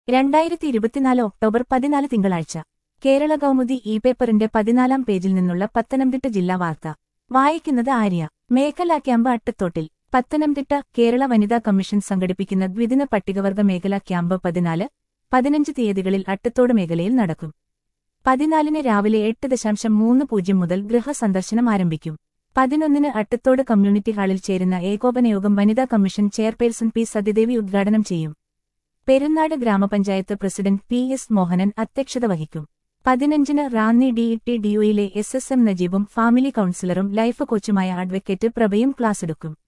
2024 October 14 തിങ്കളാഴ്ച കേരള കൗമുദി പേപ്പറിന്റെ 14-ാം പേജിൽ നിന്നുള്ള പത്തനംതിട്ട ജില്ലാ വാർത്ത വായിക്കുന്നത് ആര്യ. മേഖലാ ക്യാമ്പ് അട്ടത്തോട്ടിൽ. പത്തനംതിട്ട കേരള വനിതാ കമ്മീഷൻ സംഘടിപ്പിക്കുന്ന ദ്വിദിന പട്ടികവർഗ മേഖലാ ക്യാമ്പ് 14, 15 തീയതികളിൽ അട്ടത്തോട് മേഖലയിൽ നടക്കും. 14-ന് രാവിലെ 8:30 മുതൽ ഗൃഹസന്ദർശനം ആരംഭിക്കും. 11-ന് അട്ടത്തോട് കമ്മ്യൂണിറ്റി ഹാളിൽ ചേരുന്ന ഏകോപനയോഗം വനിതാ കമ്മീഷൻ ചെയർപേഴ്സൺ പി സതിദേവി ഉദ്ഘാടനം ചെയ്യും. പെരുന്നാട് ഗ്രാമപഞ്ചായത്ത് പ്രസിഡന്റ് പി.എസ്. മോഹനൻ അധ്യക്ഷത വഹിക്കും. 15-ന് റാന്നി DET DUയിലെ SSM നജീബും ഫാമിലി കൌൺസിലറും ലൈഫ് കോച്ചുമായ അഡ്വക്കേറ്റ് പ്രഭയും ക്ലാസെടുക്കും.